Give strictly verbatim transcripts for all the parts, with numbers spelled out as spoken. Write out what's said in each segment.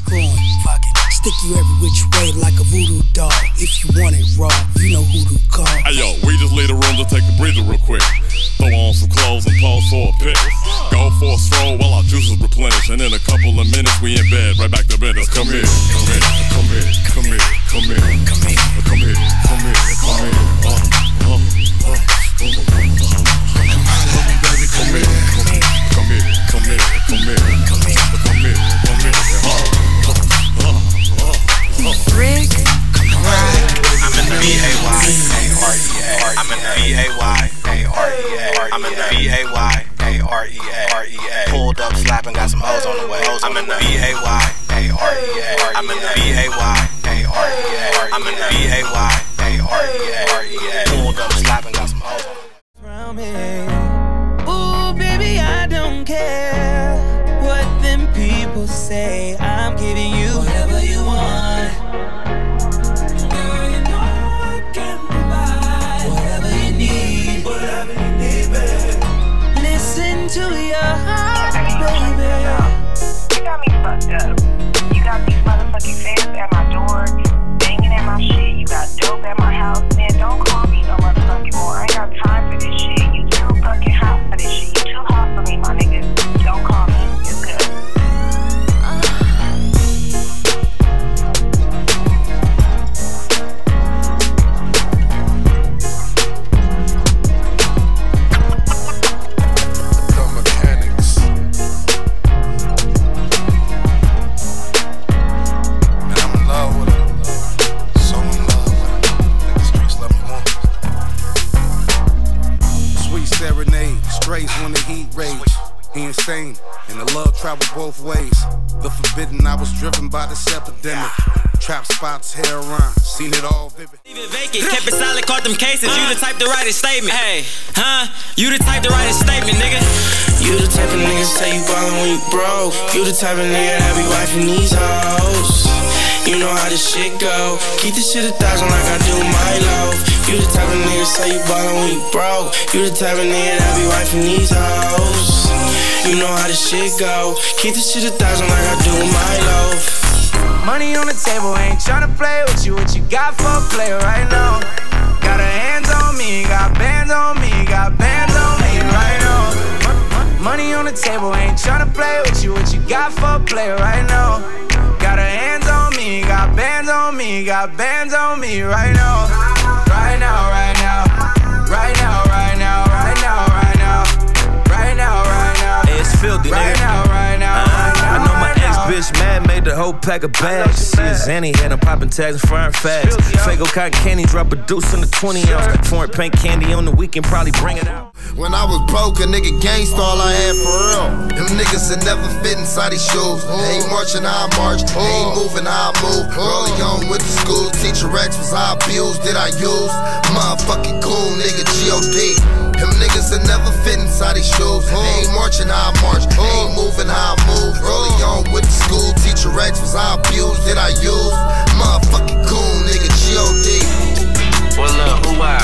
on. Stick you every which way like a voodoo doll. If you want it raw, you know who to call. Hey yo, we just leave the room to take a breather real quick. Throw on some clothes and pause for a pic. Go for a stroll while our juices replenish. And in a couple of minutes we in bed, right back to business. Come here, come here, come here, come here, come here, come here, come here, come here, come here. Uh, uh, uh, come on, baby, come here, come here, come here, come here, come here, come here, come here, come here. Rick, right. I'm in the B A Y A R E A. I'm in the B A Y A R E A. I'm in the B A Y A R E A. Pulled up, slapping, got some hoes on the way. I'm in the B A Y A R E A. I'm in the B A Y A R E A. I'm in the B A Y A R E A. Pulled up, slapping, got some hoes on the way. Ooh, baby, I don't care what them people say. I'm giving you whatever you want. To your heart, baby. You got me fucked up. You got these motherfucking fans at my door, banging at my shit. You got dope at my house. Man, don't call me no motherfucking more. I ain't got time for this shit. You too fucking hot for this shit. You too hot for me, my nigga. Don't call me. It's good. Insane, and the love traveled both ways. The forbidden, I was driven by this epidemic. Trap spots, heroin, seen it all vivid. Leave it vacant, kept it solid, caught them cases. You the type to write a statement. Hey, huh? You the type to write a statement, nigga. You the type of nigga say you ballin' when you broke. You the type of nigga that be wifing these hoes. You know how this shit go. Keep this shit a thousand like I do my loaf. You the type of nigga say you ballin' when you broke. You the type of nigga that be wifing these hoes. You know how this shit go. Keep this shit a thousand like I do my loaf. Money on the table, ain't tryna play with you. What you got for a player right now? Got her hands on me, got bands on me, got bands on me right now. Money on the table, ain't tryna play with you. What you got for a player right now? Got her hands on me, got bands on me, got bands on me right now. Right now, right now, right now, right now, right now, right now, right now, right now. Hey, it's filthy, right nigga. now, right now, right now. I know my ex-bitch mad, made the whole pack of bags. She is Zanny, had him popping tags and frying fags. Fago cotton candy, drop a deuce in the twenty ounce. Foreign paint candy on the weekend, probably bring it out. When I was broke, a nigga gangsta all I had for real. Them niggas that never fit inside these shoes. They ain't marching how I march, they ain't moving how I move. Early on with the school, teacher X was I abused, did I use? Motherfucking cool nigga, G O D. Them niggas that never fit inside these shoes. They ain't marching how I march, they ain't moving how I move. Early on with the school, teacher X was I abused, did I use? Motherfucking cool nigga, G O D. Well look, who I?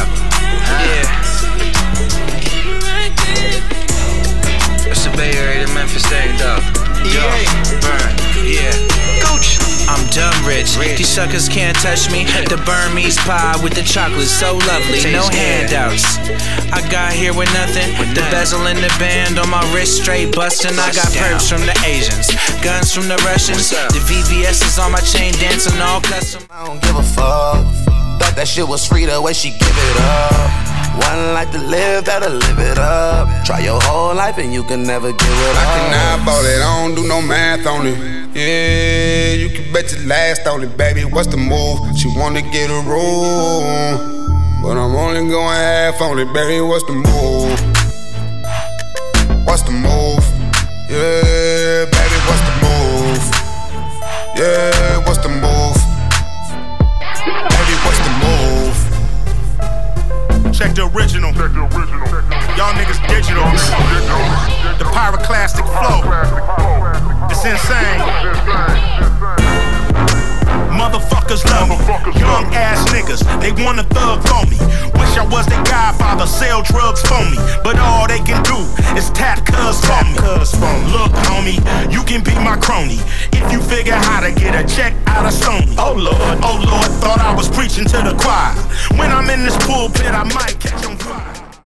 Yeah. It's the Bay Area to Memphis thing, though. Yo, burn, yeah. Gooch. I'm dumb rich. These suckers can't touch me. The Burmese pie with the chocolate so lovely. No handouts. I got here with nothing. The bezel in the band on my wrist straight bustin'. I got perps from the Asians, guns from the Russians. The V V S is on my chain dancing all custom. I don't give a fuck. Thought that shit was free the way she give it up. One life to live, better live it up. Try your whole life and you can never give it up. I can eyeball it, I don't do no math on it. Yeah, you can bet your last on it, baby. What's the move? She wanna get a room, but I'm only going half on it, baby. What's the move? What's the move? Yeah, baby, what's the move? Yeah, what's the move? Baby, what's the move? Check the original. Check the original. Y'all niggas digital. The pyroclastic flow. It's insane. Motherfuckers love me. Young ass niggas, they wanna thug for me. Wish I was their godfather, sell drugs for me. But all they can do is tap cuz for me. Look, homie, you can be my crony if you figure how to get a check out of soon. Oh Lord, oh Lord, thought I was preaching to the choir. When I'm in this pulpit, I might catch 'em